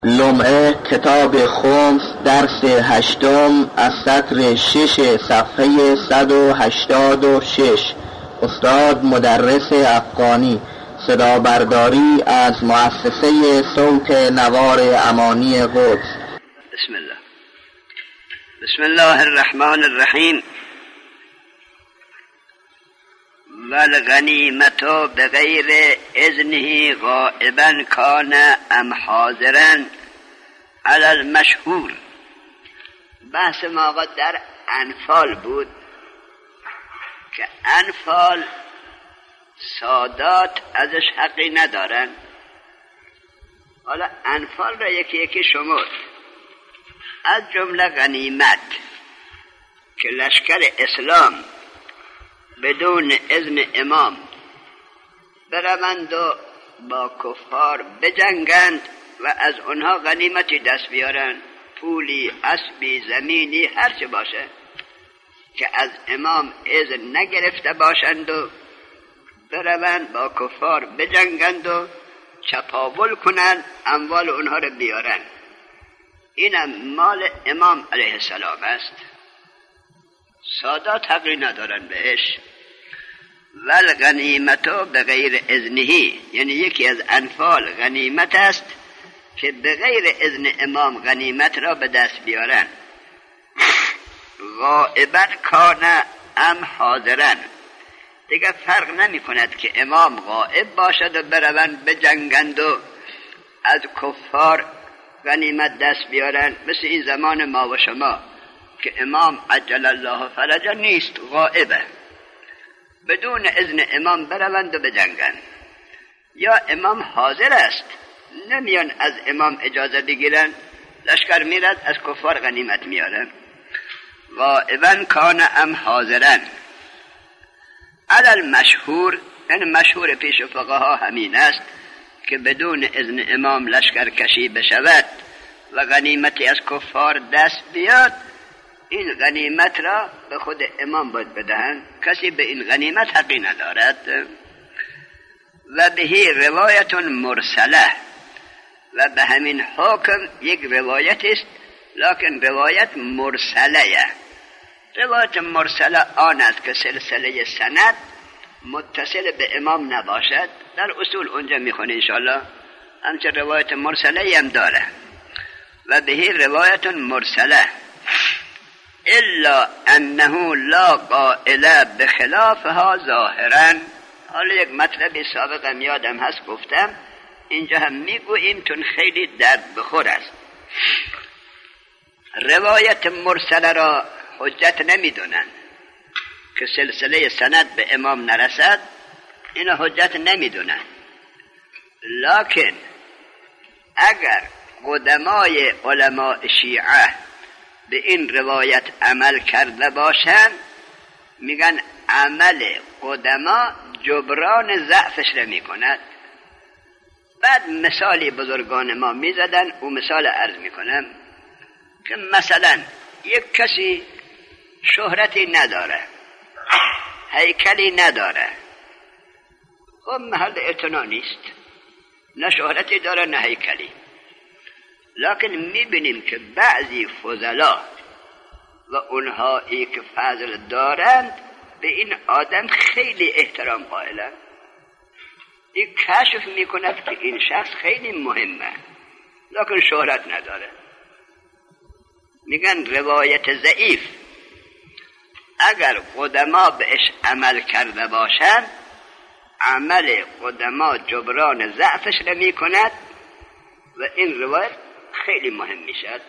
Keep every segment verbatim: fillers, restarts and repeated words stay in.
لمعه کتاب خمس درس هشتم از سطر شش صفحه صد و هشتاد و شش. استاد مدرس افغانی، صدا برداری از مؤسسه صوت نوار امانی قدس. بسم الله بسم الله الرحمن الرحیم. والغنیمت بغیر اذنه غائبا کان ام حاضرا علی المشهور. بحث ما در انفال بود که انفال سادات ازش حقی ندارن. حالا انفال را یکی یکی شمرد، از جمله غنیمت که لشکر اسلام بدون اذن امام بروند و با کفار بجنگند و از اونها غنیمتی دست بیارن، پولی، اسبی، زمینی، هر چه باشه، که از امام اذن نگرفته باشند و بروند با کفار بجنگند و چپاول کنند، اموال اونها رو بیارن. اینم مال امام علیه السلام است، سادات حقی ندارن بهش. والغنیمت بغیر اذنه، یعنی یکی از انفال غنیمت است که بغیر اذن امام غنیمت را به دست بیارن. غائبا کان ام حاضرن، دیگه فرق نمی کند که امام غائب باشد و بروند بجنگند و از کفار غنیمت دست بیارن، مثل این زمان ما و شما که امام عجل الله فرجه نیست، غائبه، بدون اذن امام بروند و بجنگند. یا امام حاضر است، نمیان از امام اجازه بگیرن، لشکر میرد از کفار غنیمت میارن. غائبا کان ام حاضرن علی المشهور، یعنی مشهور پیش فقها همین است که بدون اذن امام لشکر کشی بشود و غنیمتی از کفار دست بیاد، این غنیمت را به خود امام باید بدهند، کسی به این غنیمت حقی ندارد. و بهی روایت مرسله، و به همین حکم یک روایت است، لکن روایت مرسله. روایت مرسله آن است که سلسله سند متصل به امام نباشد. در اصول اونجا میخونه انشاءالله، همچه روایت مرسله هم داره. و بهی روایت مرسله الا انه لا قائل بخلافها ظاهرا. حالا یک مطلبی سابقا یادم هست گفتم، اینجا هم میگوییم چون خیلی درد بخور است. روایت مرسله را حجت نمیدونن که سلسله سند به امام نرسد، اینو حجت نمیدونن. لکن اگر قدمای علماء شیعه به این روایت عمل کرده باشند، میگن عمل قدما جبران ضعفش را میکند. بعد مثالی بزرگان ما میزدن، او مثال عرض میکنم که مثلا یک کسی شهرتی نداره، هیکلی نداره، خب محل اعتنا نیست، نه شهرتی داره نه هیکلی. لکن میبینیم که بعضی فضلا و اونهایی که فضل دارند به این آدم خیلی احترام قائلند. این کشف میکند که این شخص خیلی مهمه، لکن شهرت نداره. میگن روایت ضعیف اگر قدما بهش عمل کرده باشند، عمل قدما جبران ضعفش را میکند و این روایت خیلی مهم میشد.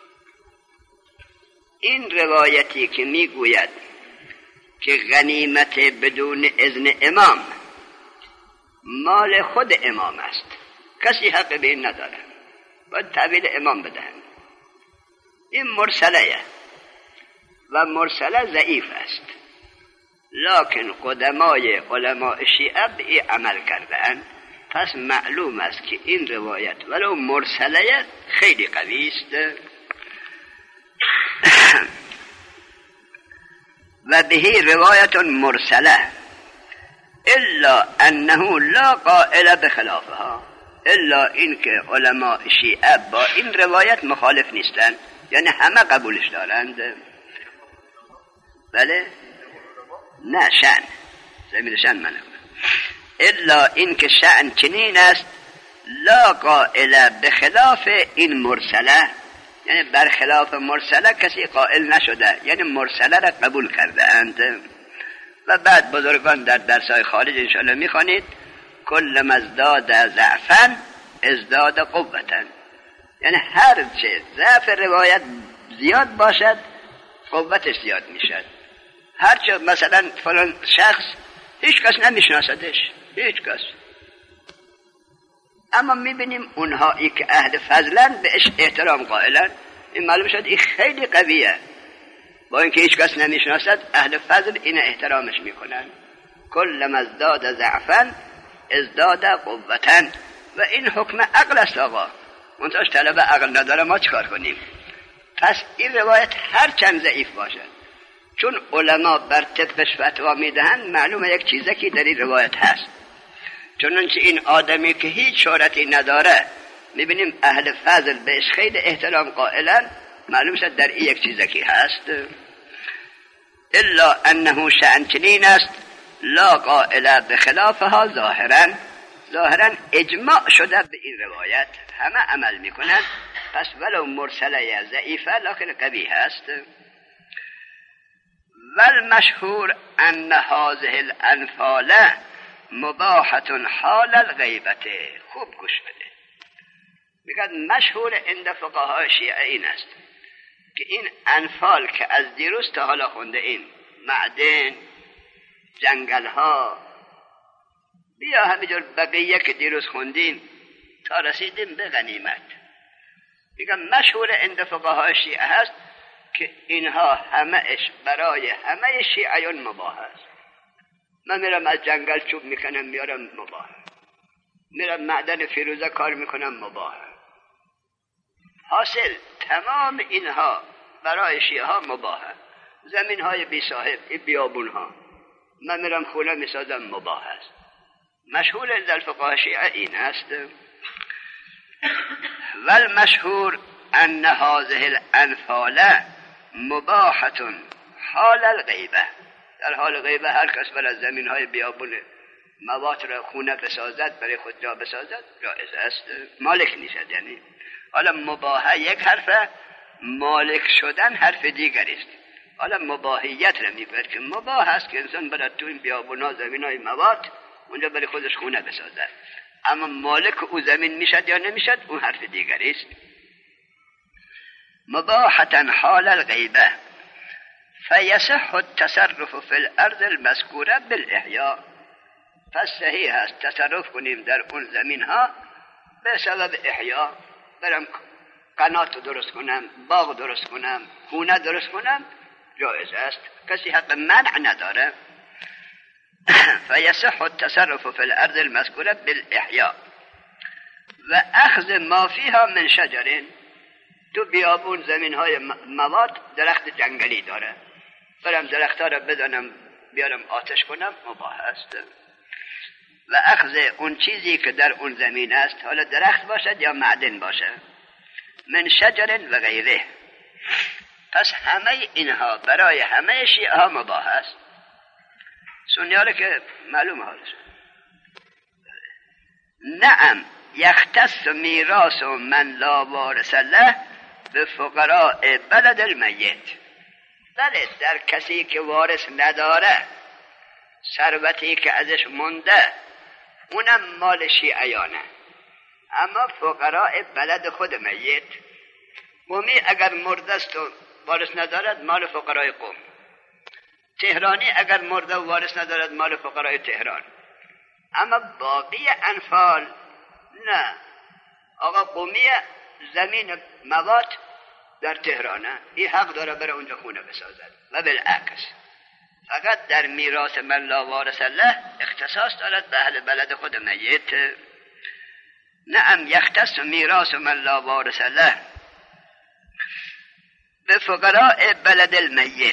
این روایتی که میگوید که غنیمت بدون اذن امام مال خود امام است، کسی حق به این نداره، باید تعبیل امام بدهند. این مرسله و مرسله ضعیف است، لکن قدمای علماء شیعه به این عمل کردند. پس معلوم است که این روایت ولو مرسله خیلی قوی است. و بهی روایت مرسله الا انه لا قائل بخلافها، الا این که علما شیعه با این روایت مخالف نیستن، یعنی همه قبولش دارند. بله نه شأن زمین شأن منه، الا این که شأن چنین است لا قائل بخلاف این مرسله، یعنی برخلاف مرسله کسی قائل نشده، یعنی مرسله را قبول کرده اند. و بعد بزرگان در درسای خارج انشاءالله میخوانید کل مزداد ضعفا ازداد قوتا، یعنی هر چه ضعف روایت زیاد باشد قوتش زیاد میشد. هر چه مثلا فلان شخص هیچ کس نمیشناسدش، هیچ کس، اما میبینیم اونهایی که اهل فضلن بهش احترام قائلن، این معلوم شد این خیلی قویه، با اینکه هیچ کس نمیشناسد اهل فضل این احترامش میکنن. کل مزداد ضعفا ازداد قوتا، و این حکم عقل است آقا، منتاش طلب عقل نداره ما چکار کنیم؟ پس این روایت هر چند ضعیف باشد، چون علما بر طبقش فتوا میدهند معلومه یک چیزی که در این روایت هست، چنانچه این آدمی که هیچ شهرتی نداره میبینیم اهل فضل بهش خیلی احترام قائلن، معلوم شد در این یک چیزی که هست. الا انه شأن چنین است لا قائل بخلافها ظاهرا، ظاهرا اجماع شده به این روایت، همه عمل میکنن، پس ولو مرسله ضعیفه لکن قوی هست. والمشهور ان هذه الانفال مباحة حال الغیبت. خوب گوش بده، میگه مشهور عند فقهای شیعه این است که این انفال که از دیروز تا حالا خونده این معدن، جنگل ها، بیا همینجور بقیه که دیروز خوندیم تا رسیدیم به غنیمت، میگه مشهور عند فقهای شیعه هست که اینها همه اش برای همه شیعیان مباح است. من میرم از جنگل چوب میکنم میارم مباح، میرم معدن فیروزه کار میکنم مباح. حاصل تمام اینها برای شیعه ها مباح. زمین های بی صاحب، این بیابون ها من میرم خونه میسازم مباح است. مشهور در فقه شیعه این است. والمشهور ان هذه الانفال مباحة حال الغیبه. در حال غیبه هر کس برای زمین های بیابون مواد را خونه بسازد، برای خود جا بسازد، جایز است، مالک نیست. یعنی حالا مباحه یک حرفه، مالک شدن حرف دیگری است. حالا مباحیت را میبرد که مباح است که انسان برای تو این بیابون ها زمین های مواد اونجا برای خودش خونه بسازد، اما مالک او زمین میشد یا نمیشد اون حرف دیگری است. مباحة حال الغیبه فیصح التصرف فی الارض المذکوره بالاحیاء. پس صحیح است تصرف کنیم در اون زمین ها به سبب احیا، برم قنات درست کنم، باغ درست کنم، خونه درست کنم، جایز است، کسی حق منع نداره. فیصح التصرف فی الارض المذکوره بالاحیاء و اخذ ما فیها من شجر. تو بیابون زمین های مواد درخت جنگلی داره، برم درخت ها را بدانم بیارم آتش کنم، مباح است. و اخذ اون چیزی که در اون زمین است، حالا درخت باشد یا معدن باشد، من شجر و غیره. پس همه اینها برای همه شیعه ها مباح است. سنیاره که معلوم حالش. نعم یختص میراث من لا وارث له به فقراء بلد المیت. بله، در کسی که وارث نداره، ثروتی که ازش مونده اونم مال شیعیانه، اما فقراء بلد خود میت، قومی اگر مرده است و وارث ندارد مال فقراء قوم، تهرانی اگر مرده و وارث ندارد مال فقراء تهران، اما باقی انفال نه. آقا قومی زمین مواد در تهرانه، این حق داره بره اونجا خونه بسازد و بالعکس. فقط در میراث من لا وارث له اختصاص دارد به اهل بلد خود میت. نعم یختص میراث من لا وارث له به فقراء بلد المیت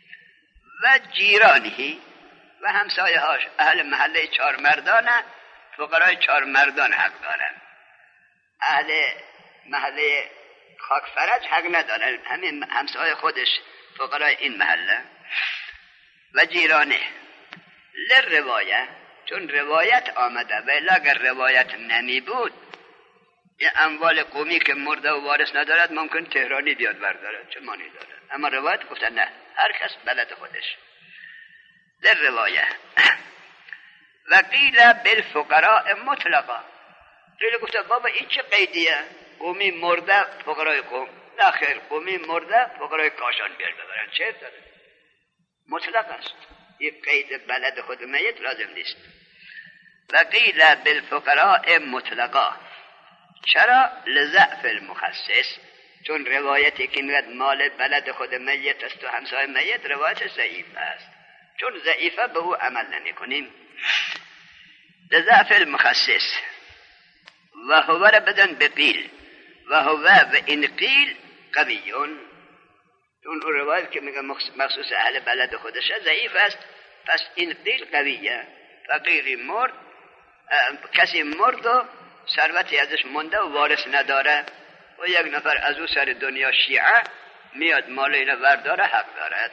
و جیرانهی و همسایه هاش، اهل محله چهار مردانه فقرای چهار مردان حق دارن، اهل محله خاک فرج حق ندارن، همین همسایه خودش فقرای این محله و جیرانه. لروایه، چون روایت آمده و اگر روایت نمی بود یه اموال قومی که مرده و وارث ندارد ممکن تهرانی بیاد بردارد، چه مانی دارد، اما روایت گفتن نه، هر کس بلد خودش. لروایه و قیل بالفقراء مطلقا، قیل گفته بابا این چه قیدیه، قومی مرده فقرای قوم، نه خیر، قومی مرده فقرای کاشان بیار ببرن، چه داره، مطلق است، این قید بلد خود میت لازم نیست. و قیل بالفقراء مطلقا، چرا؟ لضعف المخصص، چون روایتی که میگه مال بلد خود میت است و همسایه میت روایت ضعیف است، چون ضعیفه به او عمل نمی کنیم. لضعف المخصص و هو را بدن بقیل و هو و این قیل قویون، چون اون روایت که میگه مخصوص اهل بلد خودشه ضعیف است، پس این قیل قویه. فقیری مرد، کسی مرد و ثروتی ازش مونده و وارث نداره و یک نفر از او سر دنیا شیعه میاد مال اینو ورداره، حق دارد.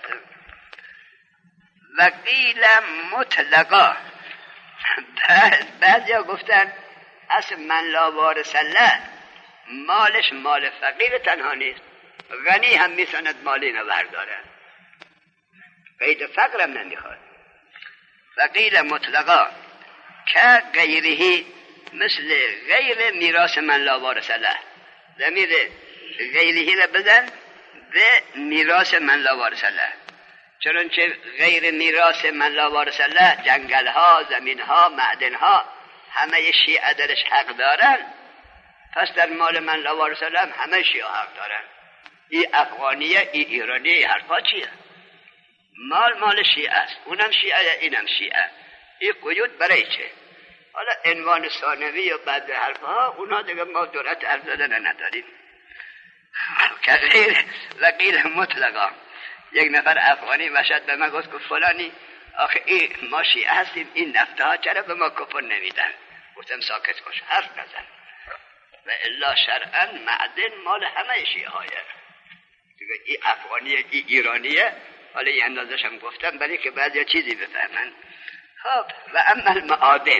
و قیل مطلقا، بعضیا گفتن اصل من لا وارث له، مالش مال فقیر تنها نیست، غنی هم میتوند مال اینو ورداره، قید فقرم نمیخواد. و قیل مطلقا که غیرهی، مثل غیر میراث من لا وارث له، ضمیر غیرهی را بزن به میراث من لا وارث له، چنانچه غیر میراث من لا وارث له، جنگل ها، زمین ها، معدن ها، همه شیعه درش حق دارن، پس در مال من لا وارث له همه شیعه حق دارن. این افغانیه، این ایرانیه، این حرفا چیه؟ مال مال شیعه است، اونم شیعه اینم شیعه، این قیود برای چه؟ حالا عنوان ثانوی و بعد حرفها اونا دیگه ما جرأت حرف زدن نداریم. که غیر و قیل مطلقا، یک نفر افغانی مشهد به من گفت که فلانی آخه این ما شیعه هستیم، این نفته ها چرا به ما کپون نمیدن؟ گفتم ساکت باش، حرف نزن، و الا شرعا معدن مال همه شیعه هایه دیگه، این افغانیه این ایرانیه، حالا این اندازش هم گفتم برای که بعضی چیزی بفهمن. خب و اما المعادن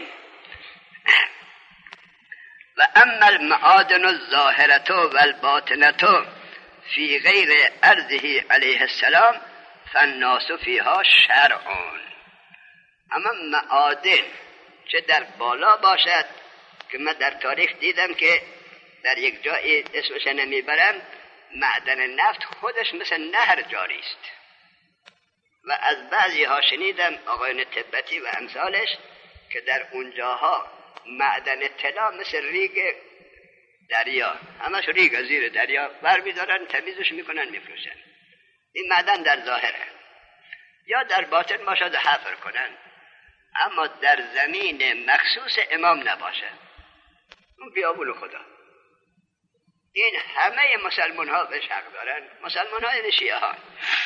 و اما المعادن الظاهرة والباطنة فی غیر ارضه علیه السلام فالناس فیها شرعون. اما معادن چه در بالا باشد، که من در تاریخ دیدم که در یک جایی اسمش نمیبرم، معدن نفت خودش مثل نهر جاری است، و از بعضی ها شنیدم آقایان تبتی و امثالش که در اونجاها معدن طلا مثل ریگ دریا، همش ریگ زیر دریا بر میدارن، تمیزش میکنن میفروشن. این معدن در ظاهره، یا در باطن باشد و حفر کنن، اما در زمین مخصوص امام نباشه، اون بیابون خدا. این همه مسلمان ها بهش حق دارن، مسلمان ها این شیعه ها.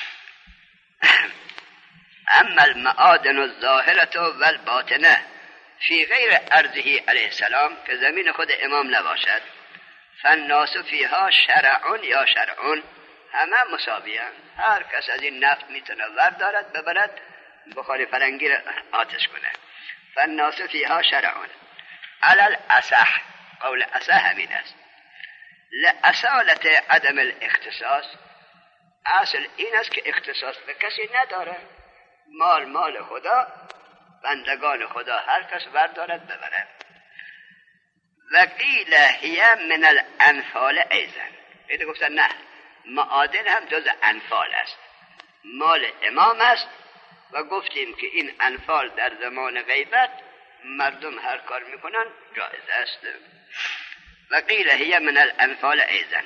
اما المعادن الظاهرة والباطنه فی غیر ارضه علیه السلام، که زمین خود امام نباشد، فالناس فیها شرعون یا شرعون، همه مساویان، هر کس از این نفت میتونه وردارد ببرد، بخاری فرنگی را آتش کنه. فالناس فیها شرعون علل اصح، قول اصح همین است. لأصالت عدم الاختصاص، اصل این است که اختصاص به کسی نداره، مال مال خدا، بندگان خدا هر کس بردارد ببرد. و قیل هی من الانفال ایضا، ایده گفتن نه، معادن هم جز انفال است، مال امام است، و گفتیم که این انفال در زمان غیبت مردم هر کار میکنن جایز است. و قیل هی من الانفال ایضا.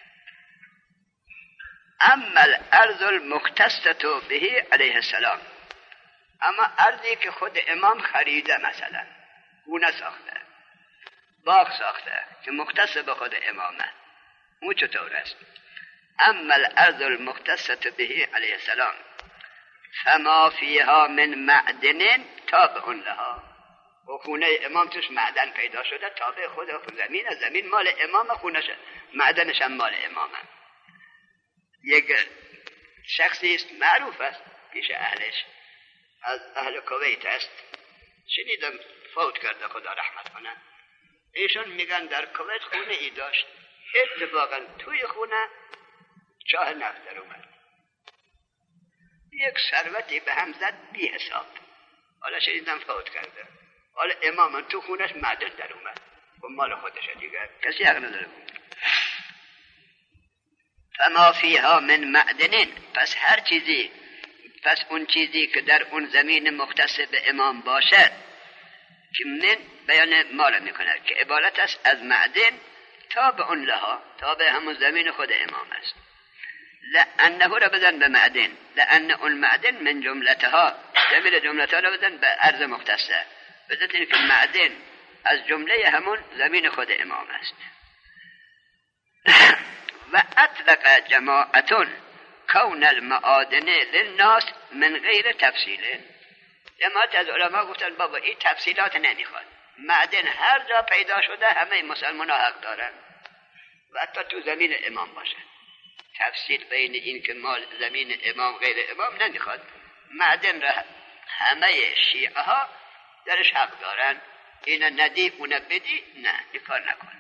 اما الارض المختصة به علیه السلام، اما ارضی که خود امام خریده، مثلا خونه ساخته، باغ ساخته که مختص به خود امامه، اون چطور است؟ اما الارض المختصة به علیه السلام فما فیها من معدن تابع لها. خونه امام توش معدن پیدا شده، تابع خود زمین، زمین مال امام، خونش معدنش هم مال امامه. یک شخصی است معروف است پیش اهلش، از اهل کویت است، شنیدم فوت کرده خدا رحمت کنه. ایشون میگن در کویت خونه ای داشت، اتفاقا توی خونه چاه نفت در اومد، یک ثروتی به هم زد بی حساب. حالا شنیدم فوت کرده، حالا امام تو خونش معدن در اومد و مال خودشه دیگر، کسی حق نداره. فما فیها من معدنین، پس هر چیزی، پس اون چیزی که در اون زمین مختص به امام باشد، که من بیان مال میکنه که عبارت است از معدن، تا به اون لها، تا به همون زمین خود امام است. لأنه را بزن به معدن، لأن اون معدن من جملتها، زمین جملتها را بزن به ارض مختصه، بزن که معدن از جمله همون زمین خود امام است. و اطلق جماعتون کون المعادن للناس من غیر تفصیل. جماعت از علما گفتن بابا این تفصیلات نمیخواد، معدن هر جا پیدا شده همه مسلمان ها حق دارن و حتی تو زمین امام باشه. تفصیل بین این که مال زمین امام غیر امام نمیخواد، معدن را همه شیعه ها درش حق دارن، این ندی اون بدی، نه این کار نکن.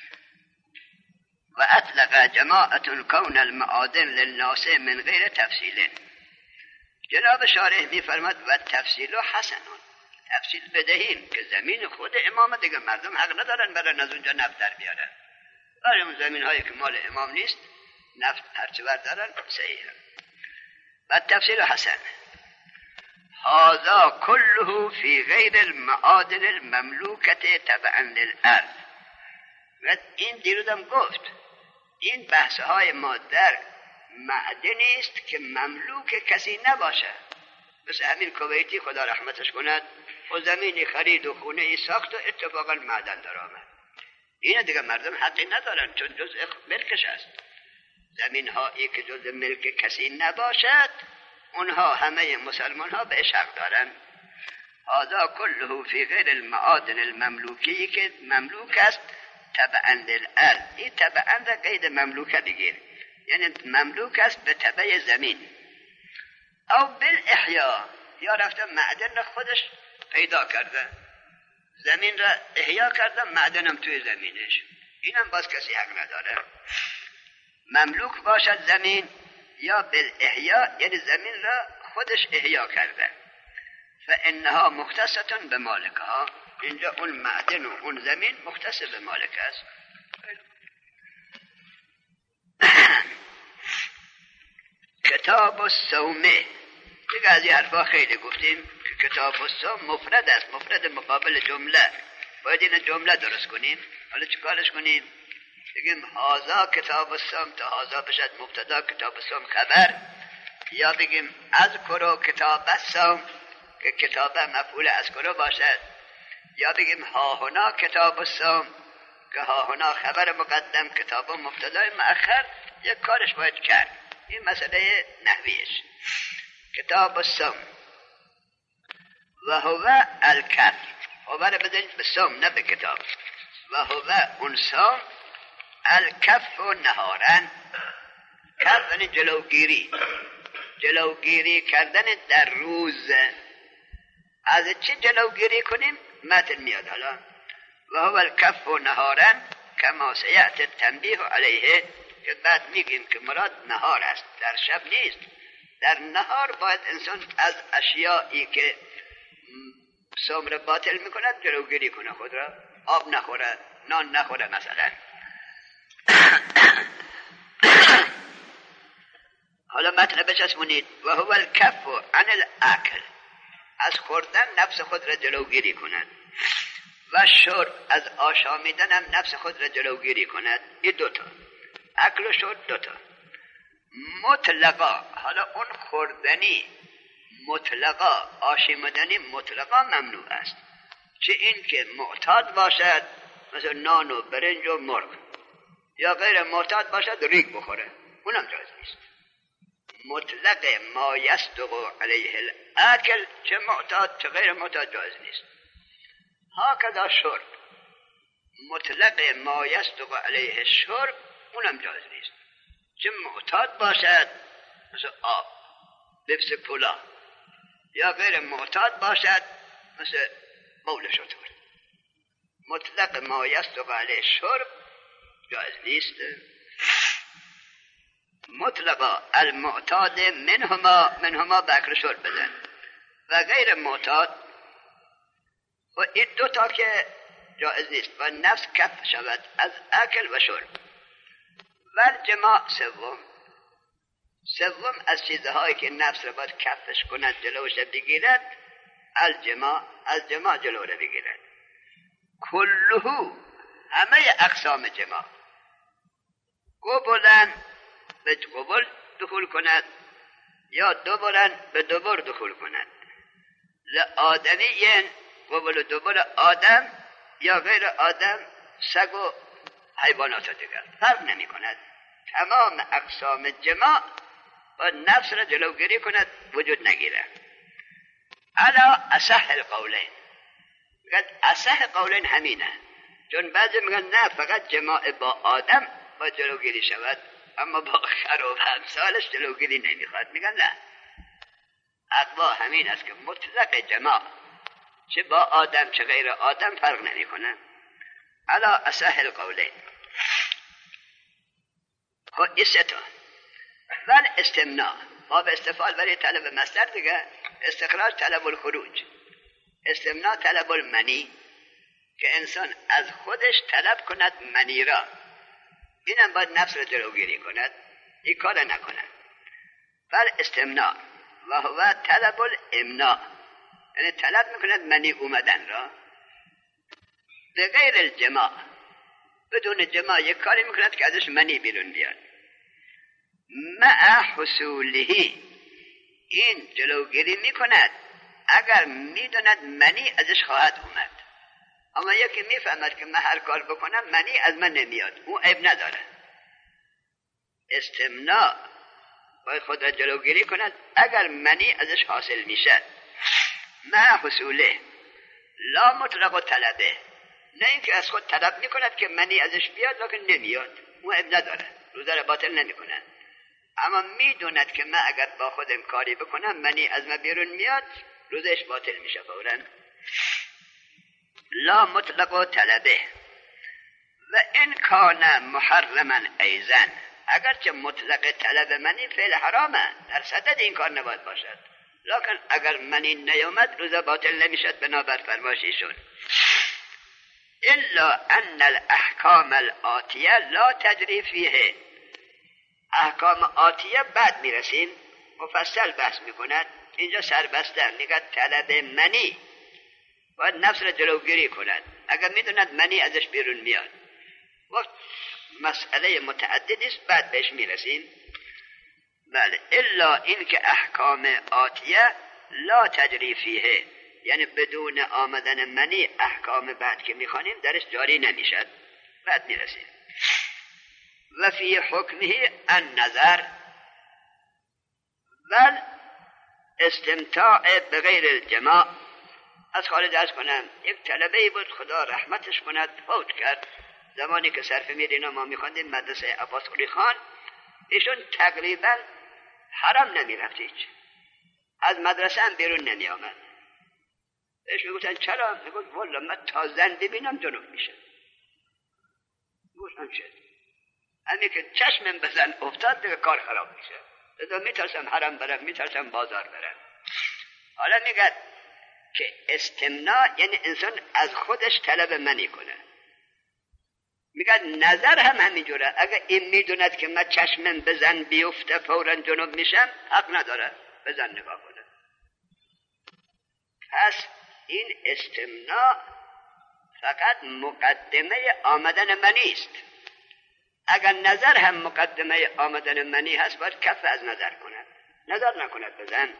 و اطلق جماعت کون المعادن للناس من غیر تفصیل. جناب شارح می فرماد و تفصیل حسنون، تفصیل بدهیم که زمین خود امام دیگه مردم حق ندارن برن از اونجا نفت در بیارن، برای اون زمین هایی که مال امام نیست نفت هرچه بردارن صحیح. و تفصیل حسن هذا كله في غیر المعادن المملوکة تبعا للارض. و این دیروزم گفت این بحث های ما در معدنی است که مملوک کسی نباشه، مثل همین کویتی خدا رحمتش کند و زمینی خرید و خونه ای ساخت و اتفاقا معدن در آمد، این دیگه مردم حقی ندارن چون جزء ملکش است. زمین هایی که جزء ملک کسی نباشد اونها همه مسلمان ها بهش حق دارن. هذا كله في غیر المعادن المملوکی که مملوک است تبعا للارض. این تبعا در قید مملوکه بگیر، یعنی مملوک است به تبع زمین. او بالاحیا، یا رفته معدن را خودش پیدا کرده، زمین را احیا کرده، معدنم توی زمینش، اینم باز کسی حق نداره. مملوک باشد زمین، یا بالاحیا یعنی زمین را خودش احیا کرده. فانها مختصة به مالکها، اینجا اون معدن و اون زمین مختص به مالک است. کتاب الصومه، دیگه از این حرفا خیلی گفتیم که کتاب الصوم مفرد است، مفرد مقابل جمله، باید این جمله درست کنیم. حالا چه کارش کنیم؟ بگیم هازا کتاب الصوم، تا هازا بشد مبتدا، کتاب الصوم خبر، یا بگیم اذکر کتاب الصوم که کتاب مفعول اذکر باشد، یا بگیم ها هنا کتاب الصوم که ها هنا خبر مقدم، کتاب مبتدا مؤخر. یک کارش باید کرد، این مسئله نحویش. کتاب الصوم و هو الکف، هو رو بزنید به صوم نه به کتاب. و هو اون صوم الکف و نهارن، کف یعنی جلوگیری، جلوگیری کردن در روز. از چه جلوگیری کنیم؟ متن میاد حالا. و هو الکف و نهارن کما سیأتی التنبیه علیه، که بعد میگیم که مراد نهار است، در شب نیست. در نهار باید انسان از اشیایی که صوم را باطل میکند جلوگیری کنه، خود را آب نخوره، نان نخوره مثلا. حالا متن بچسبونید. و هو الکف عن الاکل، از خوردن نفس خود را جلوگیری کند. و شرب، از آشامیدن هم نفس خود را جلوگیری کند. این دوتا، اکل و شرب دوتا. مطلقا، حالا اون خوردنی مطلقا، آشامیدنی مطلقا ممنوع است. چه این که معتاد باشد مثل نان و برنج و مرغ، یا غیر معتاد باشد ریگ بخوره، اونم جایز نیست. مطلق ما یصدق علیه الاکل، چه معتاد چه غیر معتاد جایز نیست. هکذا شرب، مطلق ما یصدق علیه الشرب اونم جایز نیست، چه معتاد باشد مثل آب، لبس پولا، یا غیر معتاد باشد مثل بول شتر. مطلق ما یصدق علیه الشرب جایز نیست. مطلقا المعتاد منهما منهما بکر شرب بزن و غیر معتاد و این دو تا که جایز نیست و نفس کف شود از اکل و شرب. و جماع سوم سوم از چیزهایی که نفس را باید کفش کند جلوش بگیرد، الجماع از جماع جلو را بگیرد. کلهو همه اقسام جماع، قبلن به قبل دخول کند یا دوبرن به دوبر دخول کند، لآدمیین قبل و دوبر آدم یا غیر آدم، سگ و حیوانات دیگر فرق نمی کند. تمام اقسام جماع و نفس را جلوگیری کند وجود نگیره. علا اصح القولین، میگن اصح قولین همینه، چون بعضی میگن نه فقط جماع با آدم با جلوگیری شود اما با خر و همسالش جلوگیری نمیخواد. میگن نه، اقوا همین است که مطلق جماع چه با آدم چه غیر آدم فرق نمی کنه. علا اصح القولین. خب ایستا ول استمناع، ما به استفال برای طلب مصدر دیگه، استخراج طلب الخروج، استمناع طلب المنی، که انسان از خودش طلب کند منی را، اینم باید نفس را جلوگیری کند، این کار نکند. ول استمناع و هو طلب الامناع، یعنی طلب میکند منی اومدن را. به غیر الجماع، بدون جماع یک کاری میکند که ازش منی بیرون بیاد. مع حصولهی، این جلوگیری میکند اگر میداند منی ازش خواهد اومد. اما یکی میفهمد که من هر کار بکنم منی از من نمیاد، او عیب نداره. استمناع باید خود را جلوگیری کند اگر منی ازش حاصل میشه. مع حصوله لا مطلق طلبه، نه اینکه از خود طلب میکند که منی ازش بیاد لکن نمیاد، او عیب نداره، روزه را باطل نمیکنه. اما میدوند که من اگر با خودم کاری بکنم منی از من بیرون میاد، روزش باطل میشه فوراً. لا مطلق طلبه و ان کان محرما ایزن، اگرچه مطلق طلب منی فعل حرامه، در صدد این کار نباید باشد، لکن اگر منی نیومد روزه باطل نمیشد بنابر فرمایششون. الا ان الاحکام الاتیه لا تجری فیه، احکام آتیه بعد میرسیم، مفصل بحث میکند. اینجا سربسته میگه طلب منی باید نفس را جلوگیری کند اگر میدوند منی ازش بیرون میاد. وقت مسئله متعددی است، بعد بهش میرسیم. بله، الا این که احکام آتیه لا تجری فیه، یعنی بدون آمدن منی احکام بعد که میخوانیم درش جاری نمیشد، بعد میرسیم. و فی حکمه النظر و استمتاع بغیر الجماع. از خالد ارز کنم یک طلبه بود خدا رحمتش کند فوت کرد، زمانی که صرف میرینا ما میخواندیم مدرسه عباس قلی خان، ایشون تقریبا حرم نمیرفت، هیچ از مدرسه هم بیرون نمی آمد. ایش میگفتن چرا؟ میگفت والا من تا زن ببینم جنوب میشه. میگفتن چه؟ همین که چشمم بزن افتاد دیگه کار خراب میشه، لذا میترسم حرم برم، میترسم بازار برم. حالا میگه که استمناع یعنی انسان از خودش طلب منی کنه. میگه نظر هم همینجوره، اگر این میدوند که من چشمم بزن بیفته فوراً جنوب میشم، حق نداره بزن نگاه کنه. پس این استمناع فقط مقدمه آمدن منی است. اگر نظر هم مقدمه آمدن منی هست باید کف از نظر کند، نظر نکند بزن.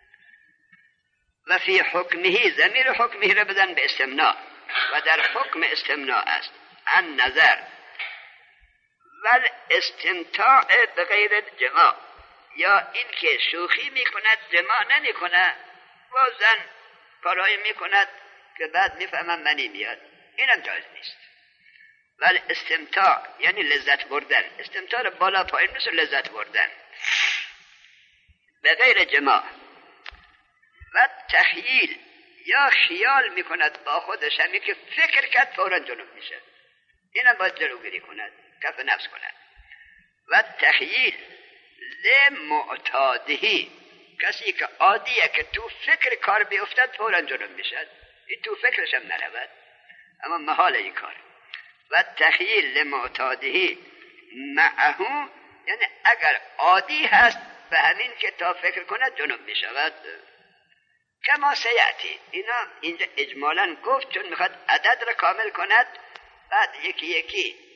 و فی حکمه، ضمیر حکمه را بزن به استمناع، و در حکم استمناع است عن نظر و استمتاع بغیر جماع، یا این که شوخی می کند جماع نمی کند و زن کارهایی می کند که بعد میفهمم منی میاد، اینم جایز نیست. ولی استمتاع یعنی لذت بردن، استمتاع بالا پایین مثل لذت بردن به غیر جماع. و تخییل یا خیال میکند با خودش، همین که فکر کرد فورا جنوب میشه، اینم باید جلوگیری کند، کف نفس کند. و تخییل لمعتادهی، کسی که عادیه که تو فکر کار بیفتد فورا جنوب میشد، این تو فکرش هم نرود، اما محال این کار. و تخییل لمعتادهی معهو، یعنی اگر عادی هست به همین که تا فکر کند جنوب میشود. کما سیعتی، اینا اینجا اجمالا گفت چون میخواد عدد را کامل کند، بعد یکی یکی